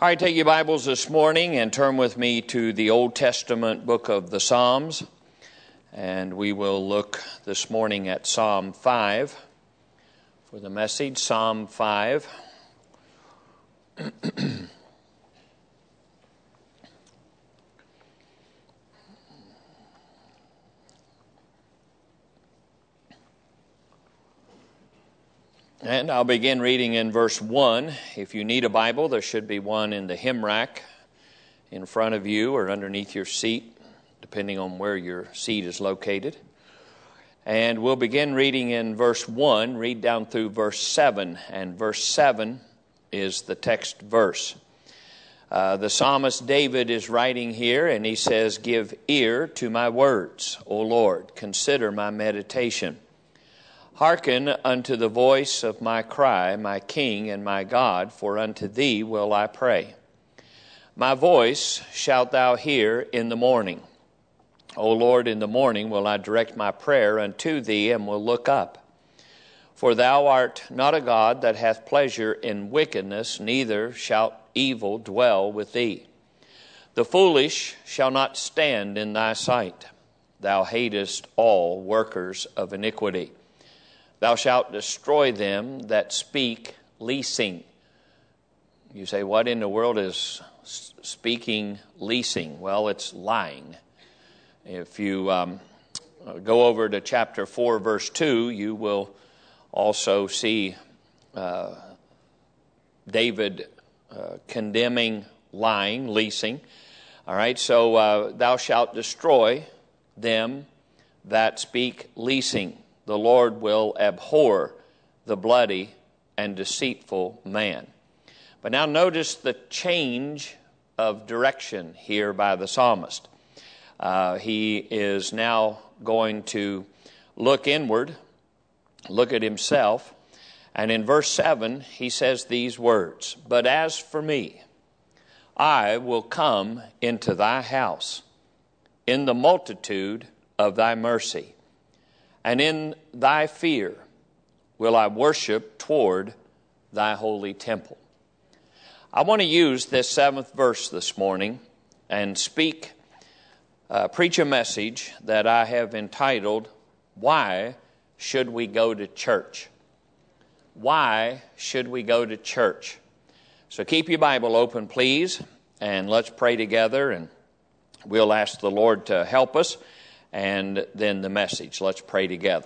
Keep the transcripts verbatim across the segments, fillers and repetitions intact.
All right, take your Bibles this morning and turn with me to the Old Testament book of the Psalms. And we will look this morning at Psalm five for the message, Psalm five. And I'll begin reading in verse one. If you need a Bible, there should be one in the hymn rack in front of you or underneath your seat, depending on where your seat is located. And we'll begin reading in verse one, read down through verse seven, and verse seven is the text verse. Uh, the psalmist David is writing here, and he says, "Give ear to my words, O Lord, consider my meditation. Hearken unto the voice of my cry, my King and my God, for unto thee will I pray. My voice shalt thou hear in the morning. O Lord, in the morning will I direct my prayer unto thee, and will look up. For thou art not a God that hath pleasure in wickedness, neither shalt evil dwell with thee. The foolish shall not stand in thy sight. Thou hatest all workers of iniquity. Thou shalt destroy them that speak leasing." You say, what in the world is speaking leasing? Well, it's lying. If you um, go over to chapter four, verse two, you will also see uh, David uh, condemning lying, leasing. All right, so uh, thou shalt destroy them that speak leasing. The Lord will abhor the bloody and deceitful man. But now notice the change of direction here by the psalmist. Uh, he is now going to look inward, look at himself. And in verse seven, he says these words, "But as for me, I will come into thy house in the multitude of thy mercy. And in thy fear will I worship toward thy holy temple." I want to use this seventh verse this morning and speak, uh, preach a message that I have entitled, "Why Should We Go to Church?" Why should we go to church? So keep your Bible open, please, and let's pray together, and we'll ask the Lord to help us. And then the message. Let's pray together.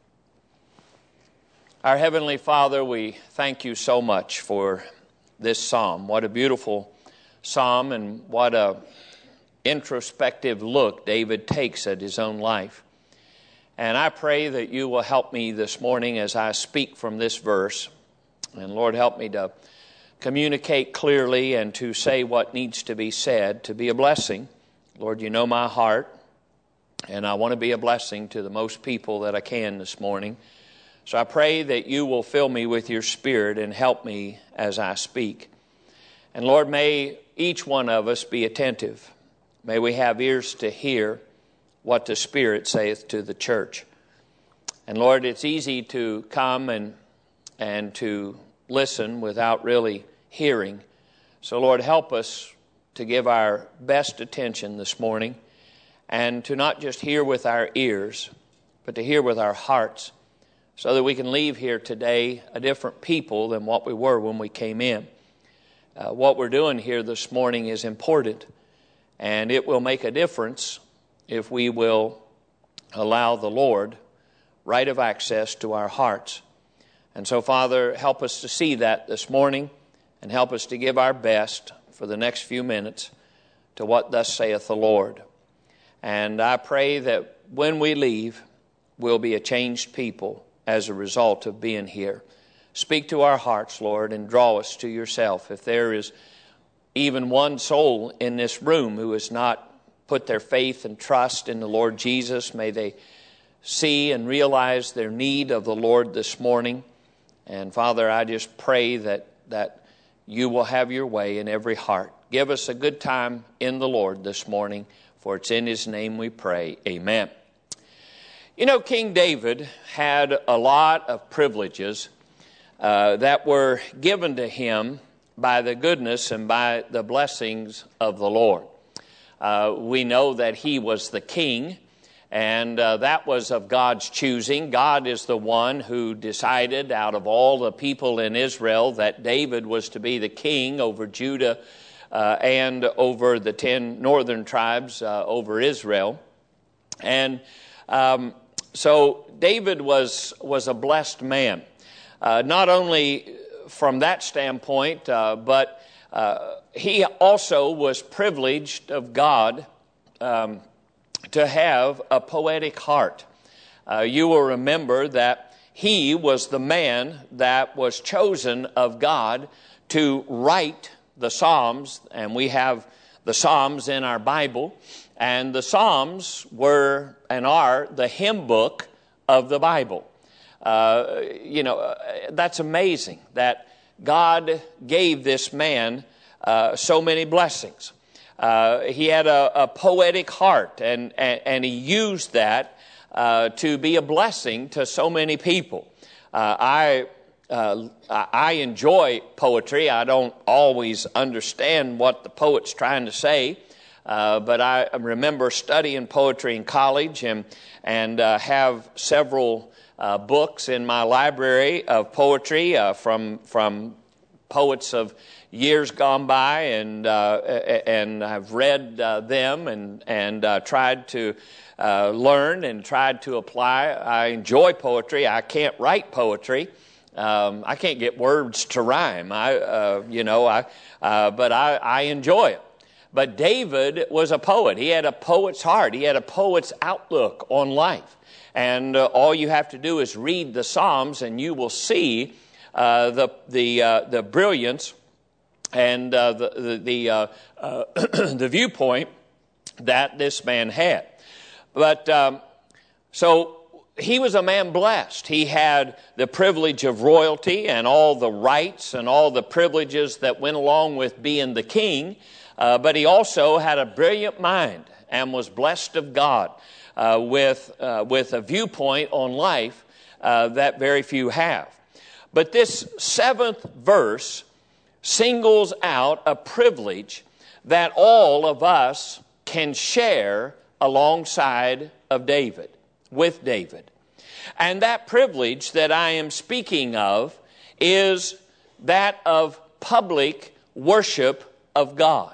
Our Heavenly Father, we thank you so much for this psalm. What a beautiful psalm, and what a introspective look David takes at his own life. And I pray that you will help me this morning as I speak from this verse. And Lord, help me to communicate clearly and to say what needs to be said, to be a blessing. Lord, you know my heart. And I want to be a blessing to the most people that I can this morning. So I pray that you will fill me with your Spirit and help me as I speak. And Lord, may each one of us be attentive. May we have ears to hear what the Spirit saith to the church. And Lord, it's easy to come and, and to listen without really hearing. So Lord, help us to give our best attention this morning, and to not just hear with our ears, but to hear with our hearts, so that we can leave here today a different people than what we were when we came in. Uh, what we're doing here this morning is important, and it will make a difference if we will allow the Lord right of access to our hearts. And so, Father, help us to see that this morning, and help us to give our best for the next few minutes to what thus saith the Lord. And I pray that when we leave, we'll be a changed people as a result of being here. Speak to our hearts, Lord, and draw us to yourself. If there is even one soul in this room who has not put their faith and trust in the Lord Jesus, may they see and realize their need of the Lord this morning. And Father, I just pray that, that you will have your way in every heart. Give us a good time in the Lord this morning. For it's in his name we pray. Amen. You know, King David had a lot of privileges uh, that were given to him by the goodness and by the blessings of the Lord. Uh, we know that he was the king, and uh, that was of God's choosing. God is the one who decided out of all the people in Israel that David was to be the king over Judah uh, and over the ten northern tribes uh, over Israel. And um, so David was, was a blessed man, uh, not only from that standpoint, uh, but uh, he also was privileged of God um, to have a poetic heart. Uh, you will remember that he was the man that was chosen of God to write the Psalms, and we have the Psalms in our Bible, and the Psalms were and are the hymn book of the Bible. Uh, you know, that's amazing that God gave this man uh, so many blessings. Uh, he had a, a poetic heart, and, and, and he used that uh, to be a blessing to so many people. Uh, I uh, I enjoy poetry. I don't always understand what the poet's trying to say, uh, but I remember studying poetry in college and and uh, have several uh, books in my library of poetry uh, from from poets of years gone by, and uh, and I've read uh, them and and uh, tried to uh, learn and tried to apply. I enjoy poetry. I can't write poetry. Um, I can't get words to rhyme. I uh, you know I uh, but I, I enjoy it. But David was a poet. He had a poet's heart. He had a poet's outlook on life. And uh, all you have to do is read the Psalms, and you will see uh, the the uh, the brilliance and uh, the the the, uh, uh, the viewpoint that this man had. But um, so he was a man blessed. He had the privilege of royalty and all the rights and all the privileges that went along with being the king. Uh, but he also had a brilliant mind and was blessed of God uh, with uh, with a viewpoint on life uh, that very few have. But this seventh verse singles out a privilege that all of us can share alongside of David, with David. And that privilege that I am speaking of is that of public worship of God.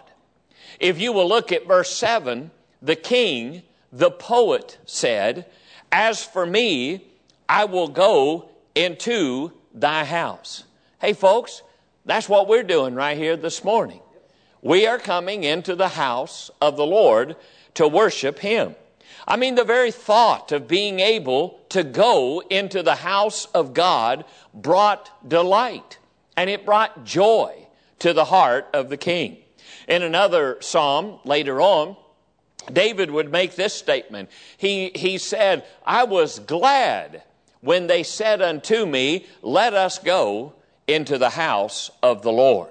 If you will look at verse seven, the king, the poet, said, "As for me, I will go into thy house." Hey, folks, that's what we're doing right here this morning. We are coming into the house of the Lord to worship him. I mean, the very thought of being able to go into the house of God brought delight, and it brought joy to the heart of the king. In another psalm later on, David would make this statement. He, he said, "I was glad when they said unto me, let us go into the house of the Lord."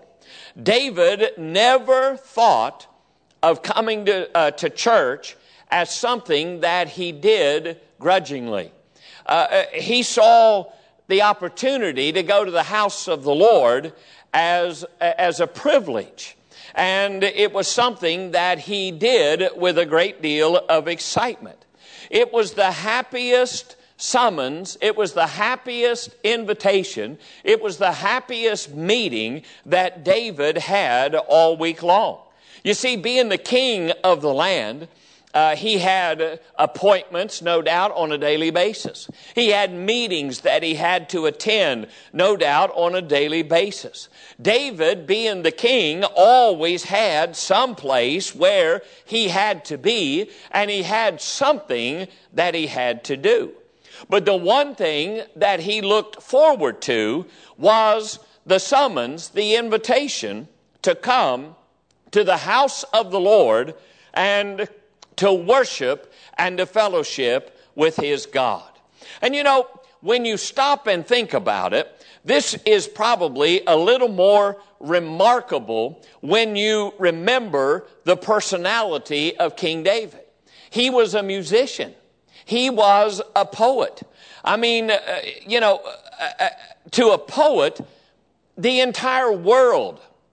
David never thought of coming to, uh, to church as something that he did grudgingly. Uh, he saw the opportunity to go to the house of the Lord as, as a privilege. And it was something that he did with a great deal of excitement. It was the happiest summons, it was the happiest invitation, it was the happiest meeting that David had all week long. You see, being the king of the land, Uh, he had appointments, no doubt, on a daily basis. He had meetings that he had to attend, no doubt, on a daily basis. David, being the king, always had some place where he had to be, and he had something that he had to do. But the one thing that he looked forward to was the summons, the invitation to come to the house of the Lord and to worship and to fellowship with his God. And you know, when you stop and think about it, this is probably a little more remarkable when you remember the personality of King David. He was a musician. He was a poet. I mean, uh, you know, uh, uh, to a poet, the entire world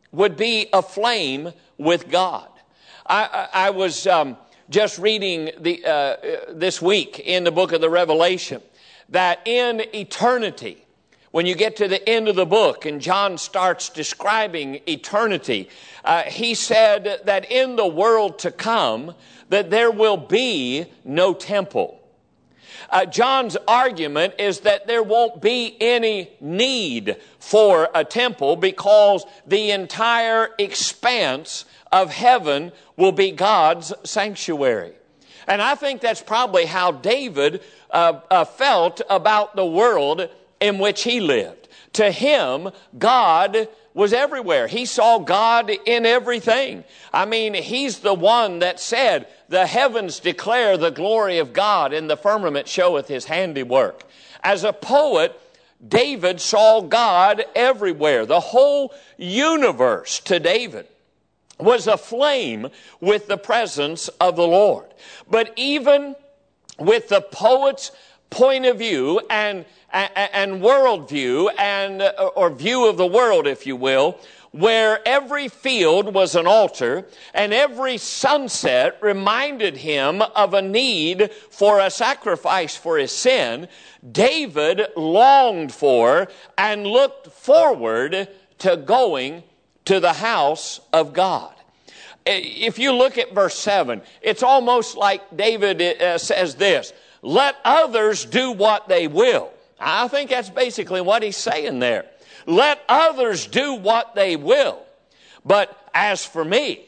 would be aflame with God. I, I, I was um, just reading the, uh, this week in the book of the Revelation that in eternity, when you get to the end of the book and John starts describing eternity, uh, he said that in the world to come, that there will be no temple. Uh, John's argument is that there won't be any need for a temple because the entire expanse of heaven will be God's sanctuary. And I think that's probably how David uh, uh, felt about the world in which he lived. To him, God was everywhere. He saw God in everything. I mean, he's the one that said, the heavens declare the glory of God, and the firmament showeth his handiwork. As a poet, David saw God everywhere. The whole universe to David was aflame with the presence of the Lord. But even with the poet's point of view and and worldview and or view of the world, if you will, where every field was an altar and every sunset reminded him of a need for a sacrifice for his sin, David longed for and looked forward to going to the house of God. If you look at verse seven, it's almost like David uh, says this, let others do what they will. I think that's basically what he's saying there. Let others do what they will. But as for me,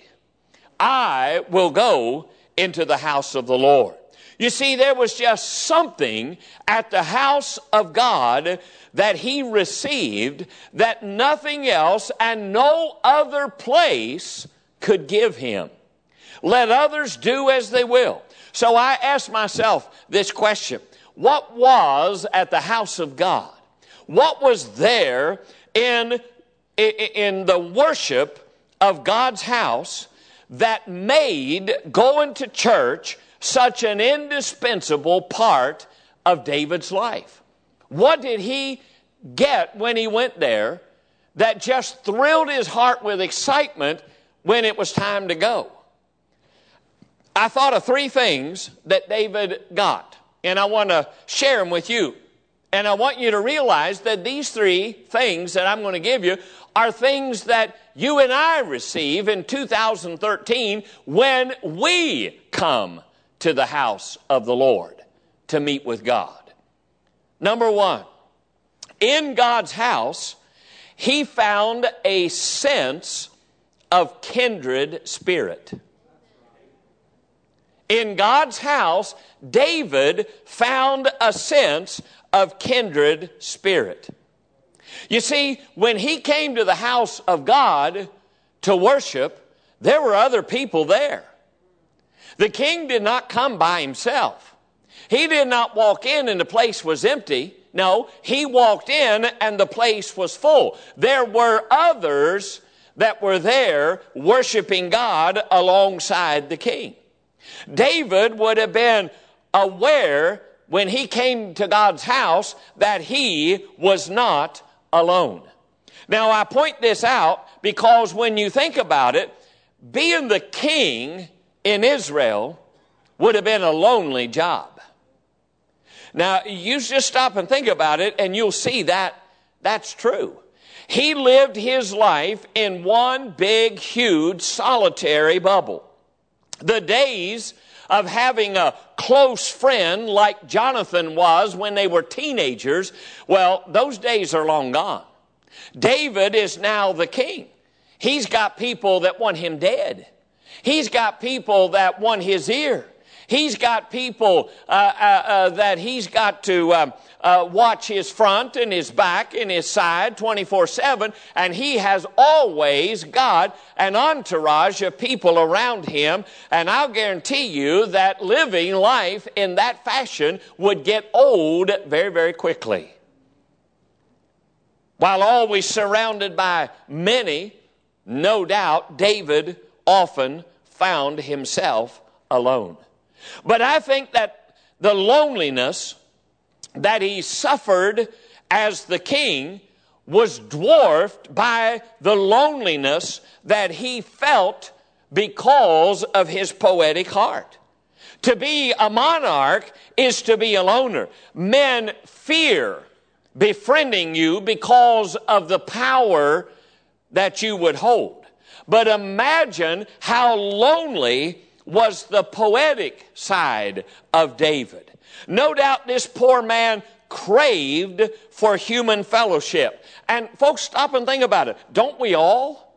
I will go into the house of the Lord. You see, there was just something at the house of God that he received that nothing else and no other place could give him. Let others do as they will. So I asked myself this question. What was at the house of God? What was there in, in the worship of God's house that made going to church such an indispensable part of David's life? What did he get when he went there that just thrilled his heart with excitement when it was time to go? I thought of three things that David got, and I want to share them with you. And I want you to realize that these three things that I'm going to give you are things that you and I receive in two thousand thirteen when we come to the house of the Lord to meet with God. Number one, in God's house, he found a sense of kindred spirit. In God's house, David found a sense of kindred spirit. You see, when he came to the house of God to worship, there were other people there. The king did not come by himself. He did not walk in and the place was empty. No, he walked in and the place was full. There were others that were there worshiping God alongside the king. David would have been aware when he came to God's house that he was not alone. Now, I point this out because when you think about it, being the king in Israel would have been a lonely job. Now, you just stop and think about it and you'll see that that's true. He lived his life in one big, huge, solitary bubble. The days of having a close friend like Jonathan was when they were teenagers, well, those days are long gone. David is now the king. He's got people that want him dead. He's got people that want his ear. He's got people uh, uh, uh, that he's got to um, uh, watch his front and his back and his side twenty-four seven, and he has always got an entourage of people around him, and I'll guarantee you that living life in that fashion would get old very, very quickly. While always surrounded by many, no doubt David often found himself alone. But I think that the loneliness that he suffered as the king was dwarfed by the loneliness that he felt because of his poetic heart. To be a monarch is to be a loner. Men fear befriending you because of the power that you would hold. But imagine how lonely was the poetic side of David. No doubt this poor man craved for human fellowship. And folks, stop and think about it. Don't we all?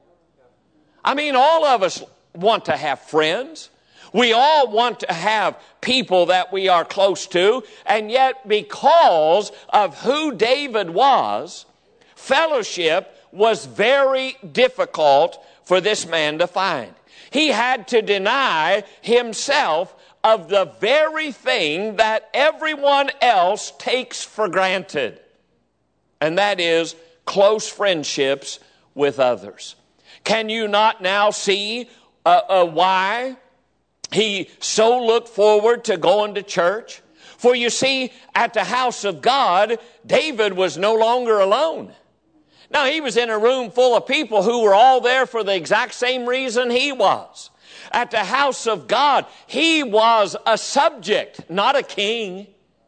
I mean, all of us want to have friends. We all want to have people that we are close to. And yet, because of who David was, fellowship was very difficult for this man to find. He had to deny himself of the very thing that everyone else takes for granted. And that is close friendships with others. Can you not now see uh, uh, why he so looked forward to going to church? For you see, at the house of God, David was no longer alone. Now, he was in a room full of people who were all there for the exact same reason he was. At the house of God, he was a subject, not a king.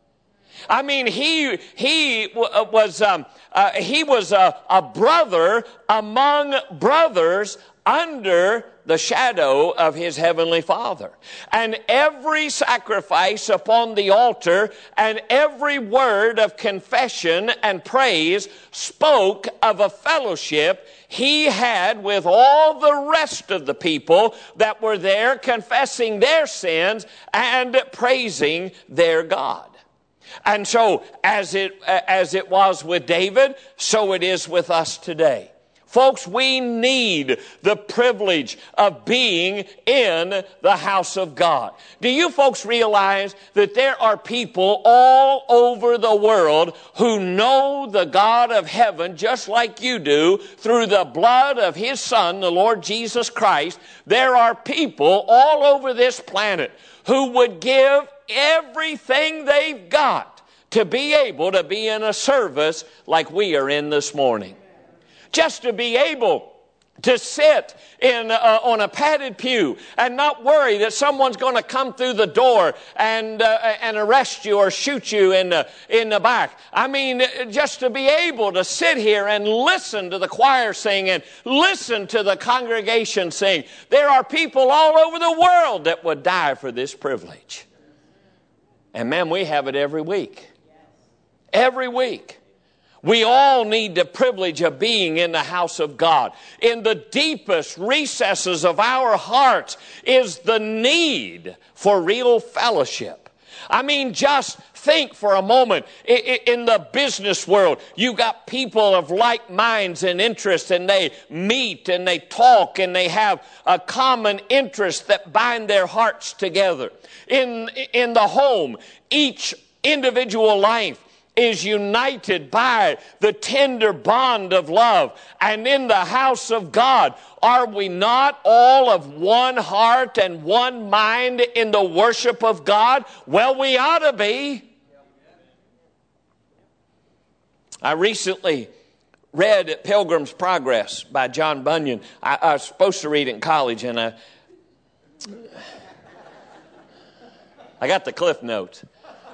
I mean, he he was um, uh, he was a, a brother among brothers under the shadow of his heavenly Father. And every sacrifice upon the altar and every word of confession and praise spoke of a fellowship he had with all the rest of the people that were there confessing their sins and praising their God. And so, as it, as it was with David, so it is with us today. Folks, we need the privilege of being in the house of God. Do you folks realize that there are people all over the world who know the God of heaven just like you do through the blood of His Son, the Lord Jesus Christ? There are people all over this planet who would give everything they've got to be able to be in a service like we are in this morning. Just to be able to sit in uh, on a padded pew and not worry that someone's going to come through the door and uh, and arrest you or shoot you in the, in the back. I mean, just to be able to sit here and listen to the choir sing and listen to the congregation sing. There are people all over the world that would die for this privilege. And man, we have it every week. Every week. We all need the privilege of being in the house of God. In the deepest recesses of our hearts is the need for real fellowship. I mean, just think for a moment. In the business world, you've got people of like minds and interests, and they meet and they talk and they have a common interest that bind their hearts together. In, in the home, each individual life is united by the tender bond of love. And in the house of God, are we not all of one heart and one mind in the worship of God? Well, we ought to be. I recently read Pilgrim's Progress by John Bunyan. I, I was supposed to read it in college, and I, I got the Cliff Notes.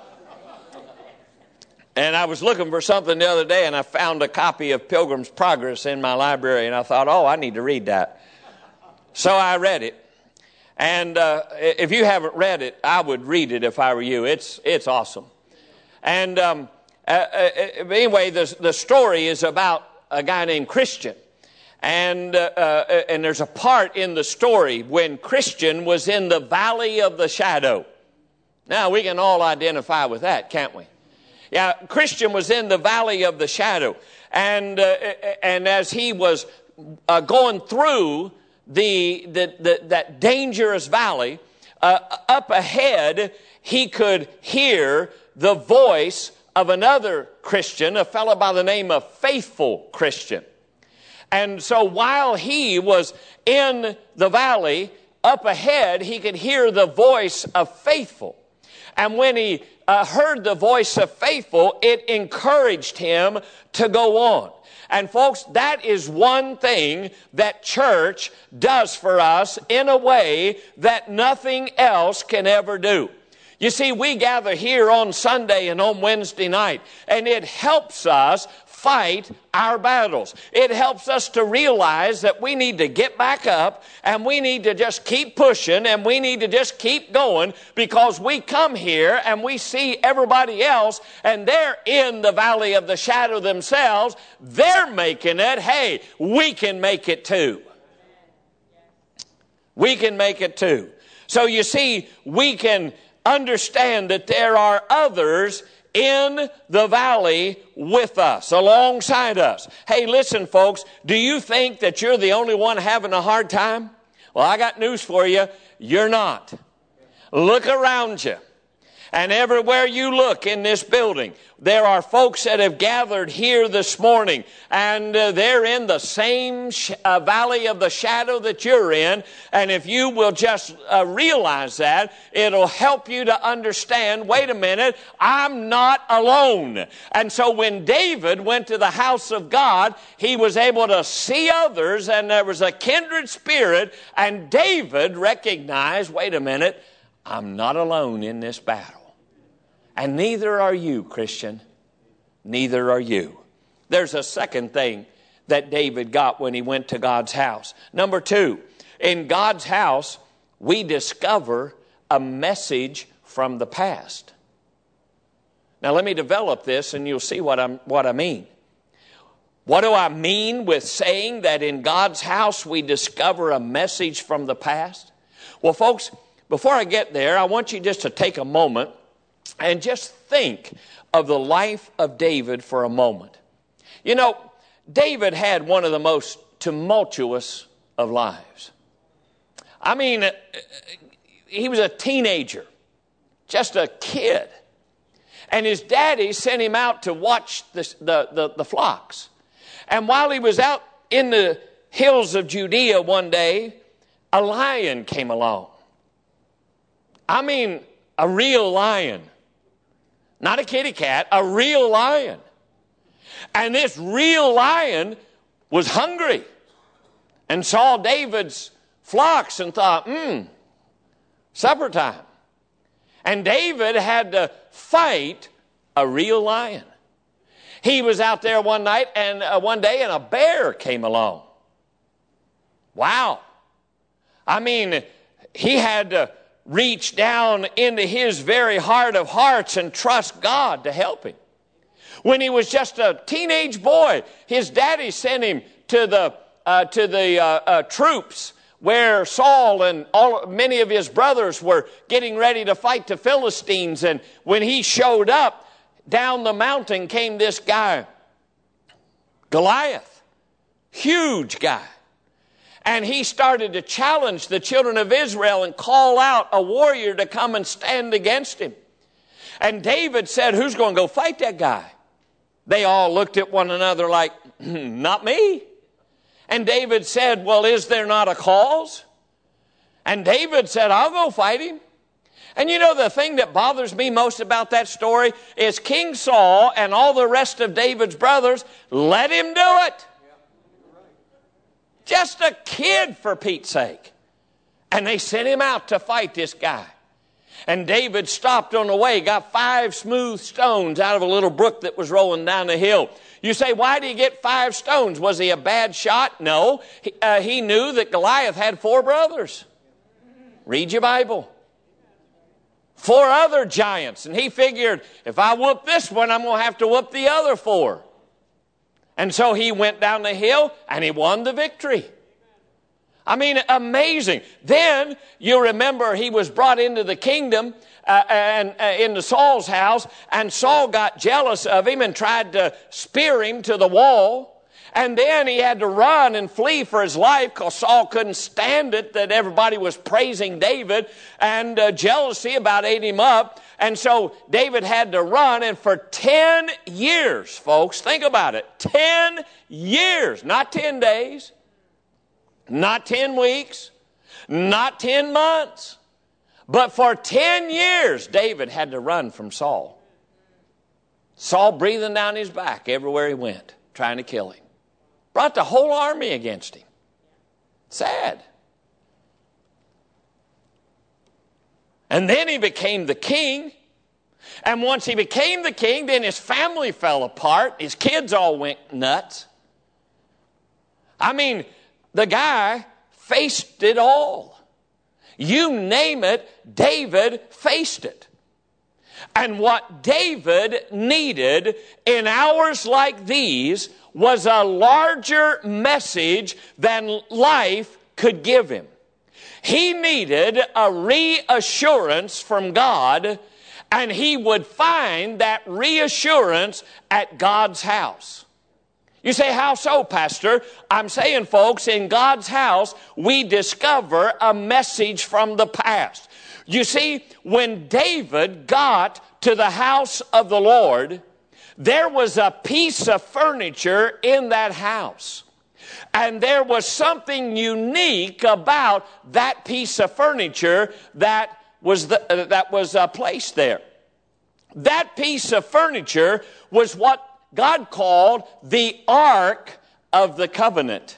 And I was looking for something the other day, and I found a copy of Pilgrim's Progress in my library, and I thought, oh, I need to read that. So I read it. And uh, if you haven't read it, I would read it if I were you. It's it's awesome. And um, uh, uh, anyway, the, the story is about a guy named Christian. And, uh, uh, and there's a part in the story when Christian was in the valley of the shadow. Now, we can all identify with that, can't we? Yeah, Christian was in the valley of the shadow, and uh, and as he was uh, going through the, the, the that dangerous valley, uh, up ahead he could hear the voice of another Christian, a fellow by the name of Faithful Christian. And so while he was in the valley, up ahead he could hear the voice of Faithful. And when he uh, heard the voice of faithful, it encouraged him to go on. And folks, that is one thing that church does for us in a way that nothing else can ever do. You see, we gather here on Sunday and on Wednesday night, and it helps us fight our battles. It helps us to realize that we need to get back up and we need to just keep pushing and we need to just keep going, because we come here and we see everybody else and they're in the valley of the shadow themselves. They're making it. Hey, we can make it too. We can make it too. So you see, we can understand that there are others in the valley with us, alongside us. Hey, listen, folks, do you think that you're the only one having a hard time? Well, I got news for you. You're not. Look around you. And everywhere you look in this building, there are folks that have gathered here this morning, and uh, they're in the same sh- uh, valley of the shadow that you're in. And if you will just uh, realize that, it'll help you to understand, wait a minute, I'm not alone. And so when David went to the house of God, he was able to see others, and there was a kindred spirit, and David recognized, wait a minute, I'm not alone in this battle. And neither are you, Christian. Neither are you. There's a second thing that David got when he went to God's house. Number two, in God's house, we discover a message from the past. Now, let me develop this and you'll see what I'm, what I mean. What do I mean with saying that in God's house we discover a message from the past? Well, folks, before I get there, I want you just to take a moment and just think of the life of David for a moment. You know, David had one of the most tumultuous of lives. I mean, he was a teenager, just a kid. And his daddy sent him out to watch the, the, the, the flocks. And while he was out in the hills of Judea one day, a lion came along. I mean, a real lion. Not a kitty cat, a real lion. And this real lion was hungry and saw David's flocks and thought, hmm, supper time. And David had to fight a real lion. He was out there one night and uh, one day and a bear came along. Wow. I mean, he had to reach down into his very heart of hearts and trust God to help him. When he was just a teenage boy, his daddy sent him to the uh, to the uh, uh, troops where Saul and all many of his brothers were getting ready to fight the Philistines. And when he showed up, down the mountain came this guy, Goliath, huge guy. And he started to challenge the children of Israel and call out a warrior to come and stand against him. And David said, who's going to go fight that guy? They all looked at one another like, not me. And David said, well, is there not a cause? And David said, I'll go fight him. And you know, the thing that bothers me most about that story is King Saul and all the rest of David's brothers let him do it. Just a kid, for Pete's sake. And they sent him out to fight this guy. And David stopped on the way, got five smooth stones out of a little brook that was rolling down the hill. You say, why did he get five stones? Was he a bad shot? No. He, uh, he knew that Goliath had four brothers. Read your Bible. Four other giants. And he figured, if I whoop this one, I'm going to have to whoop the other four. And so he went down the hill and he won the victory. I mean, amazing. Then you remember he was brought into the kingdom uh, and uh, into Saul's house, and Saul got jealous of him and tried to spear him to the wall. And then he had to run and flee for his life because Saul couldn't stand it that everybody was praising David, and uh, jealousy about ate him up. And so David had to run, and for ten years, folks, think about it, ten years, not ten days, not ten weeks, not ten months, But for ten years, David had to run from Saul. Saul breathing down his back everywhere he went, trying to kill him. Brought the whole army against him. Sad. And then he became the king. And once he became the king, then his family fell apart. His kids all went nuts. I mean, the guy faced it all. You name it, David faced it. And what David needed in hours like these was a larger message than life could give him. He needed a reassurance from God, and he would find that reassurance at God's house. You say, how so, Pastor? I'm saying, folks, in God's house, we discover a message from the past. You see, when David got to the house of the Lord, there was a piece of furniture in that house. And there was something unique about that piece of furniture that was, the, uh, that was uh, placed there. That piece of furniture was what God called the Ark of the Covenant.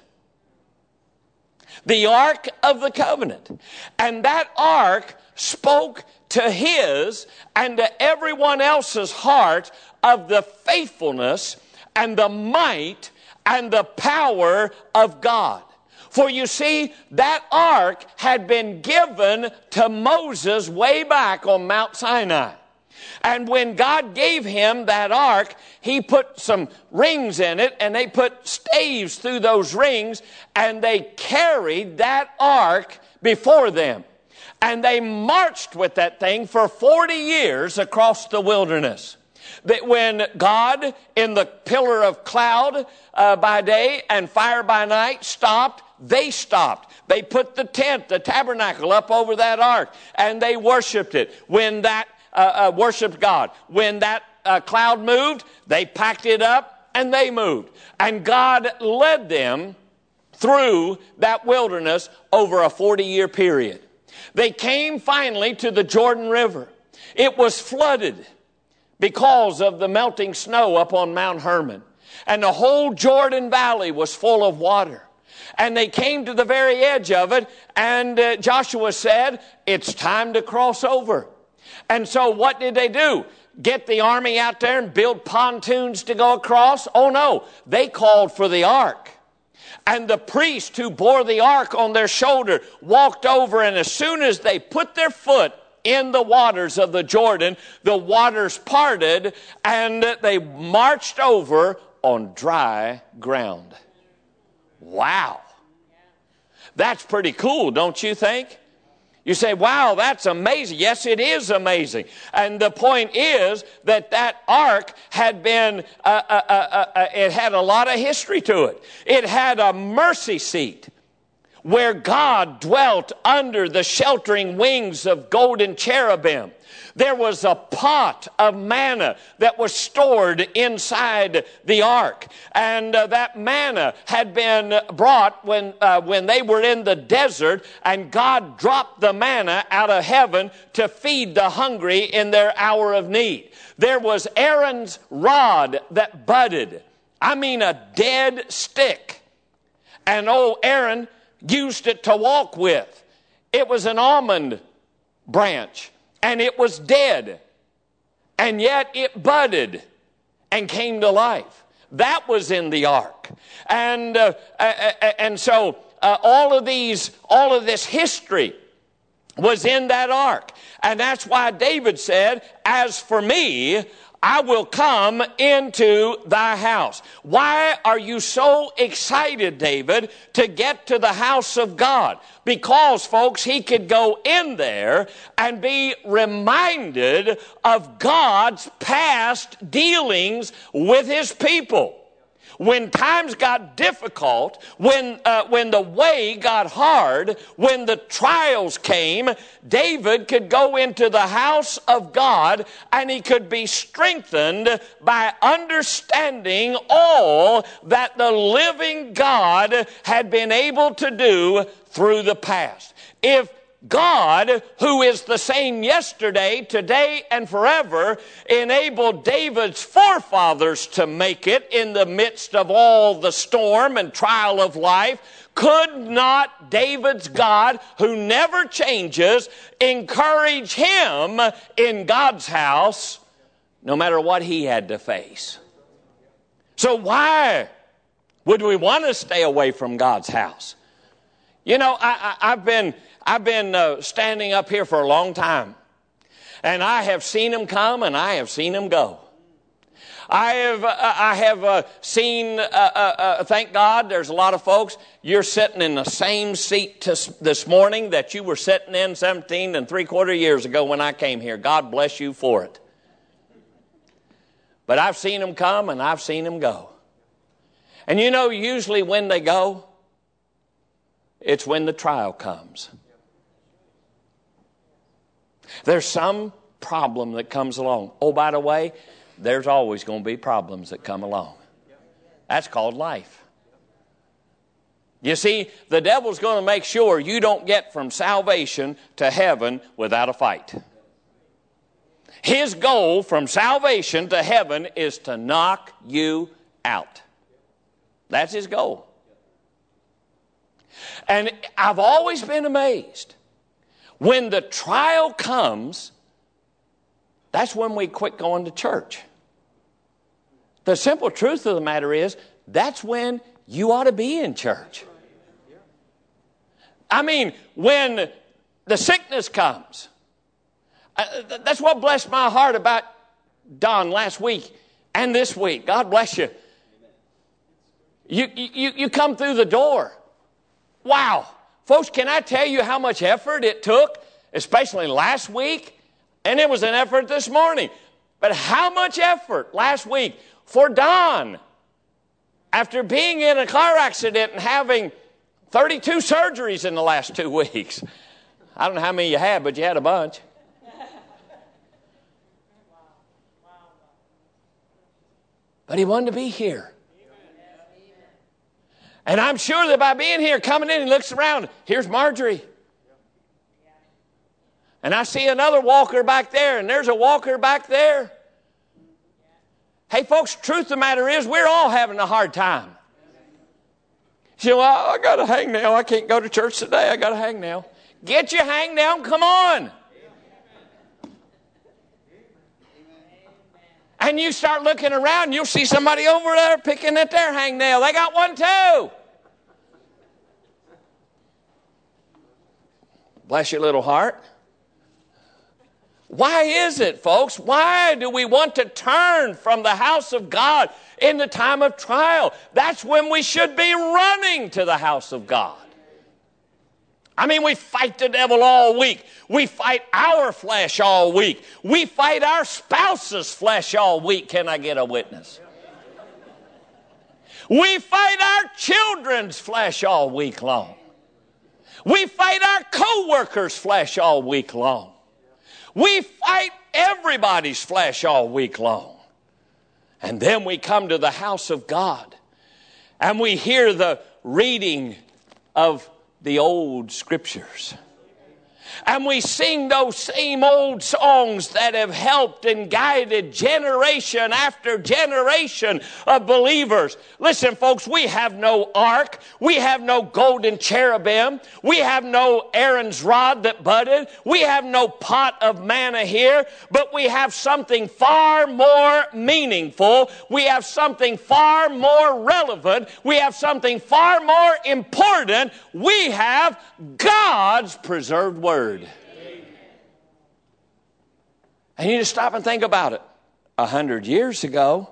The Ark of the Covenant. And that Ark spoke to his and to everyone else's heart of the faithfulness and the might and the power of God. For you see, that ark had been given to Moses way back on Mount Sinai. And when God gave him that ark, he put some rings in it, and they put staves through those rings, and they carried that ark before them. And they marched with that thing for forty years across the wilderness. That when God, in the pillar of cloud uh, by day and fire by night, stopped, they stopped. They put the tent, the tabernacle up over that ark, and they worshiped it. When that uh, uh, worshiped God. When that uh, cloud moved, they packed it up and they moved. And God led them through that wilderness over a forty-year period. They came finally to the Jordan River. It was flooded because of the melting snow up on Mount Hermon. And the whole Jordan Valley was full of water. And they came to the very edge of it, and uh, Joshua said, it's time to cross over. And so what did they do? Get the army out there and build pontoons to go across? Oh no, they called for the ark. And the priest who bore the ark on their shoulder walked over, and as soon as they put their foot in the waters of the Jordan, the waters parted, and they marched over on dry ground. Wow. That's pretty cool, don't you think? You say, wow, that's amazing. Yes, it is amazing. And the point is that that ark had been, uh, uh, uh, uh, it had a lot of history to it. It had a mercy seat where God dwelt under the sheltering wings of golden cherubim. There was a pot of manna that was stored inside the ark. And uh, that manna had been brought when, uh, when they were in the desert, and God dropped the manna out of heaven to feed the hungry in their hour of need. There was Aaron's rod that budded. I mean, a dead stick. And old Aaron used it to walk with. It was an almond branch. And it was dead, and yet it budded and came to life. That was in the ark. And uh, and so uh, all of these, all of this history was in that ark. And that's why David said, as for me, I will come into thy house. Why are you so excited, David, to get to the house of God? Because, folks, he could go in there and be reminded of God's past dealings with his people. When times got difficult, when uh, when the way got hard, when the trials came, David could go into the house of God and he could be strengthened by understanding all that the living God had been able to do through the past. If God, who is the same yesterday, today, and forever, enabled David's forefathers to make it in the midst of all the storm and trial of life. Could not David's God, who never changes, encourage him in God's house, no matter what he had to face? So why would we want to stay away from God's house? You know, I, I, I've been... I've been uh, standing up here for a long time, and I have seen him come and I have seen him go. I have, uh, I have uh, seen, uh, uh, uh, thank God, there's a lot of folks, you're sitting in the same seat to, this morning that you were sitting in seventeen and three quarter years ago when I came here. God bless you for it. But I've seen him come and I've seen him go. And you know, usually when they go, it's when the trial comes. There's some problem that comes along. Oh, by the way, there's always going to be problems that come along. That's called life. You see, the devil's going to make sure you don't get from salvation to heaven without a fight. His goal from salvation to heaven is to knock you out. That's his goal. And I've always been amazed. When the trial comes, that's when we quit going to church. The simple truth of the matter is, that's when you ought to be in church. I mean, when the sickness comes, uh, that's what blessed my heart about Don last week and this week. God bless you. You, you, you come through the door. Wow. Folks, can I tell you how much effort it took, especially last week? And it was an effort this morning. But how much effort last week for Don, after being in a car accident and having thirty-two surgeries in the last two weeks. I don't know how many you had, but you had a bunch. But he wanted to be here. And I'm sure that by being here, coming in, he looks around. Here's Marjorie. And I see another walker back there, and there's a walker back there. Hey, folks, truth of the matter is, we're all having a hard time. You say, well, I got a hangnail. I can't go to church today. I got a hangnail. Get your hangnail and come on. And you start looking around, you'll see somebody over there picking at their hangnail. They got one too. Bless your little heart. Why is it, folks? Why do we want to turn from the house of God in the time of trial? That's when we should be running to the house of God. I mean, we fight the devil all week. We fight our flesh all week. We fight our spouse's flesh all week. Can I get a witness? We fight our children's flesh all week long. We fight our co-workers' flesh all week long. We fight everybody's flesh all week long. And then we come to the house of God and we hear the reading of the old scriptures. And we sing those same old songs that have helped and guided generation after generation of believers. Listen, folks, we have no ark. We have no golden cherubim. We have no Aaron's rod that budded. We have no pot of manna here. But we have something far more meaningful. We have something far more relevant. We have something far more important. We have God's preserved word. And you just stop and think about it. A hundred years ago,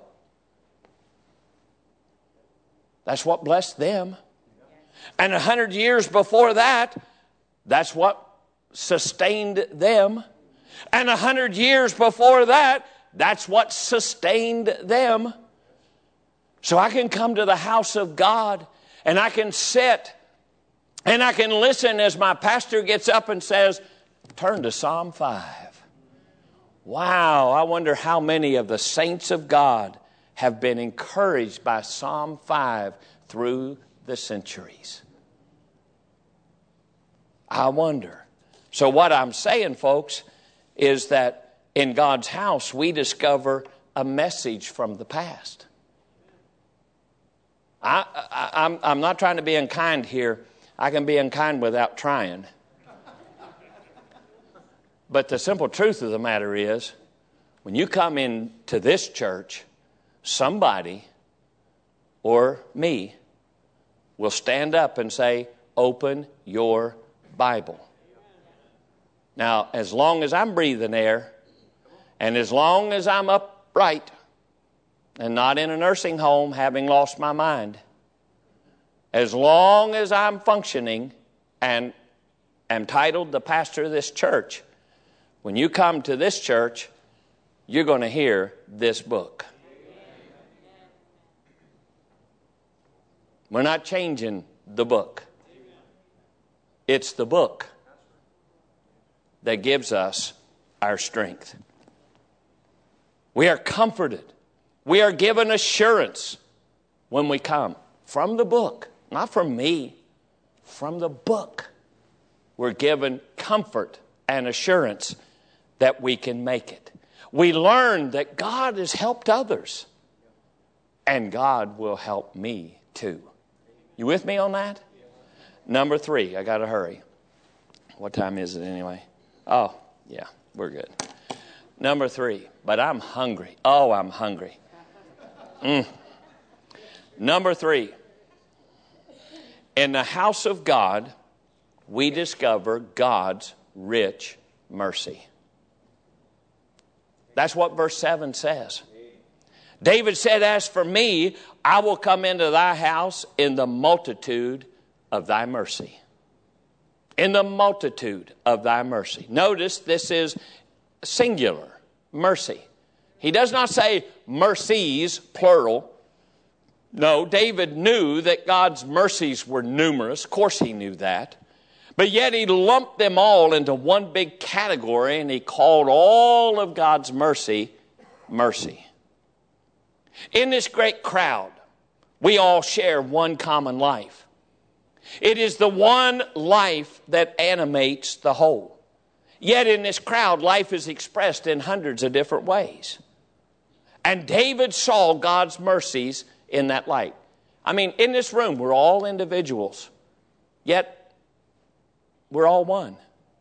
that's what blessed them. And a hundred years before that, that's what sustained them. And a hundred years before that, that's what sustained them. So I can come to the house of God and I can sit and I can listen as my pastor gets up and says, turn to Psalm five. Wow, I wonder how many of the saints of God have been encouraged by Psalm five through the centuries. I wonder. So what I'm saying, folks, is that in God's house, we discover a message from the past. I, I, I'm, I'm not trying to be unkind here. I can be unkind without trying. But the simple truth of the matter is, when you come into this church, somebody or me will stand up and say, open your Bible. Now, as long as I'm breathing air, and as long as I'm upright, and not in a nursing home having lost my mind, as long as I'm functioning and am titled the pastor of this church, when you come to this church, you're going to hear this book. We're not changing the book. It's the book that gives us our strength. We are comforted. We are given assurance when we come from the book, not from me, from the book. We're given comfort and assurance that we can make it. We learn that God has helped others, and God will help me too. You with me on that? Number three, I got to hurry. What time is it anyway? Oh, yeah, we're good. Number three, but I'm hungry. Oh, I'm hungry. Mm. Number three, in the house of God, we discover God's rich mercy. That's what verse seven says. David said, as for me, I will come into thy house in the multitude of thy mercy. In the multitude of thy mercy. Notice this is singular, mercy. He does not say mercies, plural. No, David knew that God's mercies were numerous. Of course he knew that. But yet he lumped them all into one big category, and he called all of God's mercy, mercy. In this great crowd, we all share one common life. It is the one life that animates the whole. Yet in this crowd, life is expressed in hundreds of different ways. And David saw God's mercies in that light. I mean, in this room, we're all individuals. Yet, we're all one.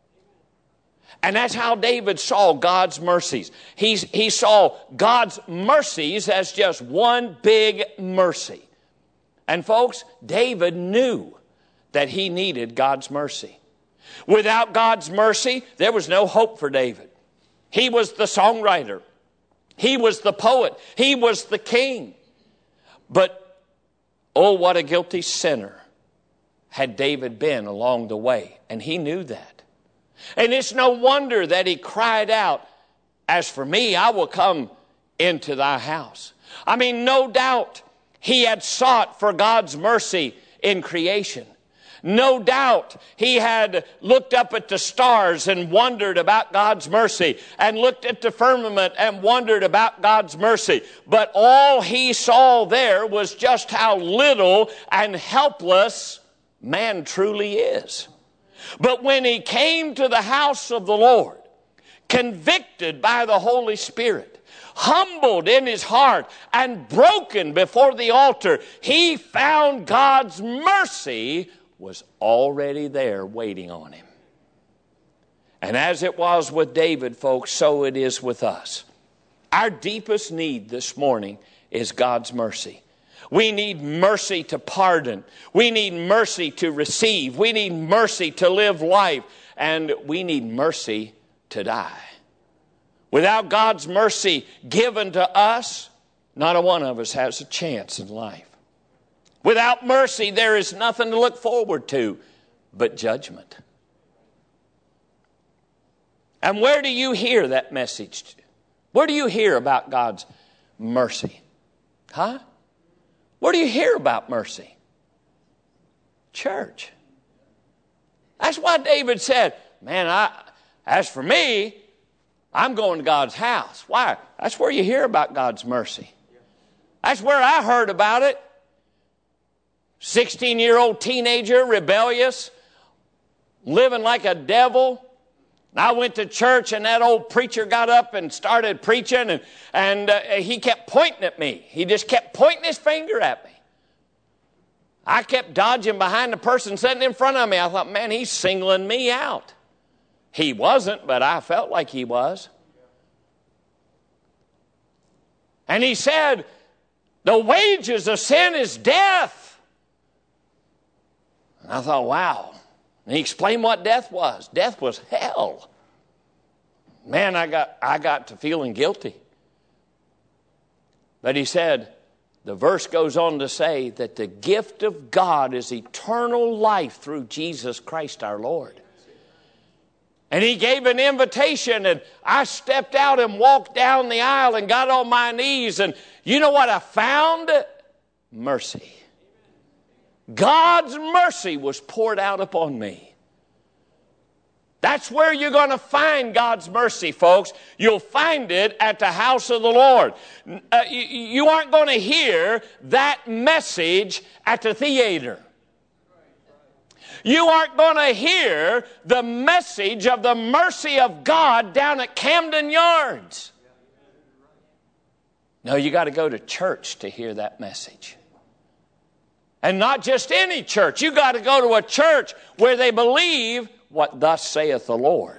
And that's how David saw God's mercies. He's, he saw God's mercies as just one big mercy. And folks, David knew that he needed God's mercy. Without God's mercy, there was no hope for David. He was the songwriter. He was the poet. He was the king. But, oh, what a guilty sinner had David been along the way. And he knew that. And it's no wonder that he cried out, as for me, I will come into thy house. I mean, no doubt he had sought for God's mercy in creation. No doubt he had looked up at the stars and wondered about God's mercy, and looked at the firmament and wondered about God's mercy. But all he saw there was just how little and helpless man truly is. But when he came to the house of the Lord, convicted by the Holy Spirit, humbled in his heart, and broken before the altar, he found God's mercy was already there waiting on him. And as it was with David, folks, so it is with us. Our deepest need this morning is God's mercy. We need mercy to pardon. We need mercy to receive. We need mercy to live life. And we need mercy to die. Without God's mercy given to us, not a one of us has a chance in life. Without mercy, there is nothing to look forward to but judgment. And where do you hear that message? Where do you hear about God's mercy? Huh? Where do you hear about mercy? Church. That's why David said, man, I, as for me, I'm going to God's house. Why? That's where you hear about God's mercy. That's where I heard about it. sixteen-year-old teenager, rebellious, living like a devil, And I went to church, and that old preacher got up and started preaching, and, and uh, he kept pointing at me. He just kept pointing his finger at me. I kept dodging behind the person sitting in front of me. I thought, man, he's singling me out. He wasn't, but I felt like he was. And he said, the wages of sin is death. And I thought, wow. And he explained what death was. Death was hell. Man, I got, I got to feeling guilty. But he said, the verse goes on to say that the gift of God is eternal life through Jesus Christ our Lord. And he gave an invitation, and I stepped out and walked down the aisle and got on my knees. And you know what I found? Mercy. God's mercy was poured out upon me. That's where you're going to find God's mercy, folks. You'll find it at the house of the Lord. Uh, you, you aren't going to hear that message at the theater. You aren't going to hear the message of the mercy of God down at Camden Yards. No, you got to go to church to hear that message. And not just any church. You got to go to a church where they believe what thus saith the Lord.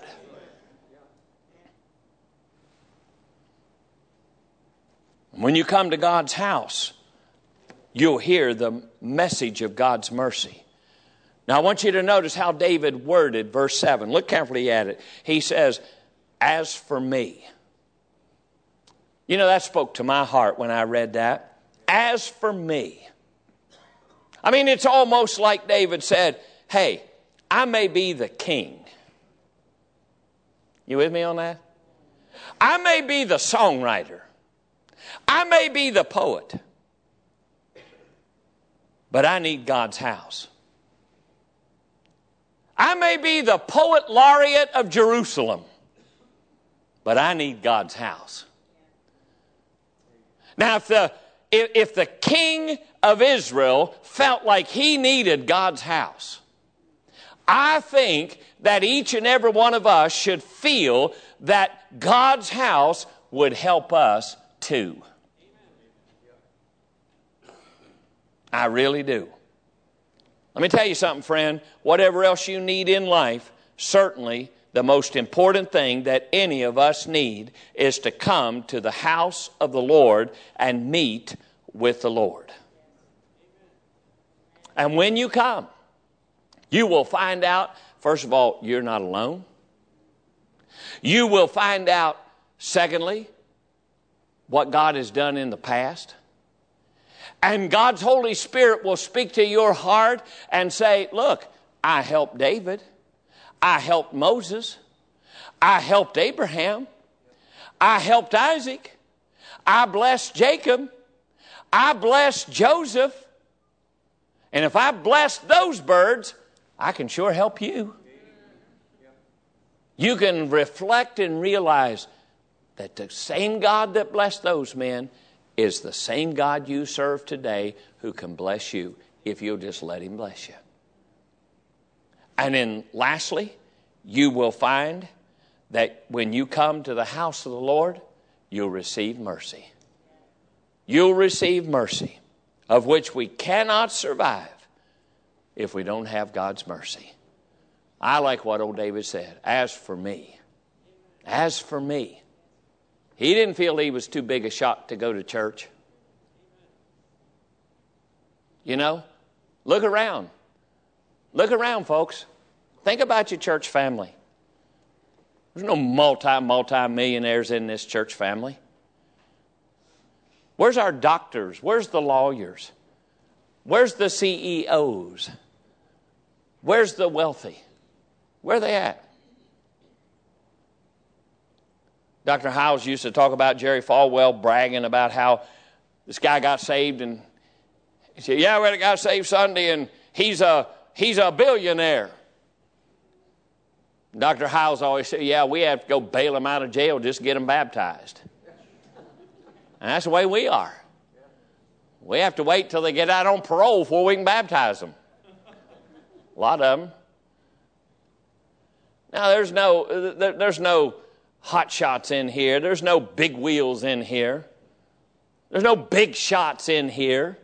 When you come to God's house, you'll hear the message of God's mercy. Now, I want you to notice how David worded verse seven. Look carefully at it. He says, as for me. You know, that spoke to my heart when I read that. As for me. I mean, it's almost like David said, hey, I may be the king. You with me on that? I may be the songwriter. I may be the poet. But I need God's house. I may be the poet laureate of Jerusalem. But I need God's house. Now, if the, if, if the king of Israel felt like he needed God's house, I think that each and every one of us should feel that God's house would help us too. I really do. Let me tell you something, friend. Whatever else you need in life, certainly the most important thing that any of us need is to come to the house of the Lord and meet with the Lord. And when you come, you will find out, first of all, you're not alone. You will find out, secondly, what God has done in the past. And God's Holy Spirit will speak to your heart and say, look, I helped David. I helped Moses. I helped Abraham. I helped Isaac. I blessed Jacob. I blessed Joseph. And if I blessed those birds, I can sure help you. You can reflect and realize that the same God that blessed those men is the same God you serve today who can bless you if you'll just let Him bless you. And then lastly, you will find that when you come to the house of the Lord, you'll receive mercy. You'll receive mercy, of which we cannot survive if we don't have God's mercy. I like what old David said, as for me, as for me. He didn't feel he was too big a shot to go to church. You know, look around. Look around, folks. Think about your church family. There's no multi, multi-millionaires in this church family. Where's our doctors? Where's the lawyers? Where's the C E Os? Where's the wealthy? Where are they at? Doctor Howes used to talk about Jerry Falwell bragging about how this guy got saved, and he said, yeah, we got saved Sunday, and he's a, he's a billionaire. Doctor Howes always said, yeah, we have to go bail him out of jail just to get him baptized. And that's the way we are. We have to wait till they get out on parole before we can baptize them. A lot of them. Now, there's no, there, there's no hot shots in here. There's no big wheels in here. There's no big shots in here.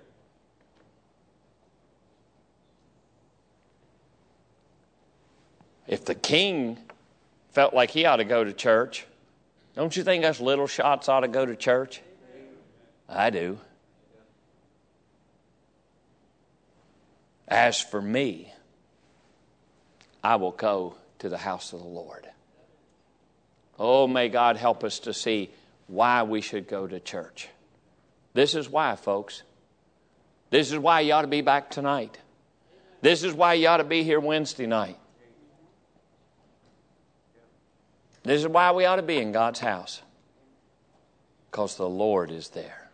If the king felt like he ought to go to church, don't you think us little shots ought to go to church? I do. As for me, I will go to the house of the Lord. Oh, may God help us to see why we should go to church. This is why, folks. This is why you ought to be back tonight. This is why you ought to be here Wednesday night. This is why we ought to be in God's house. Because the Lord is there.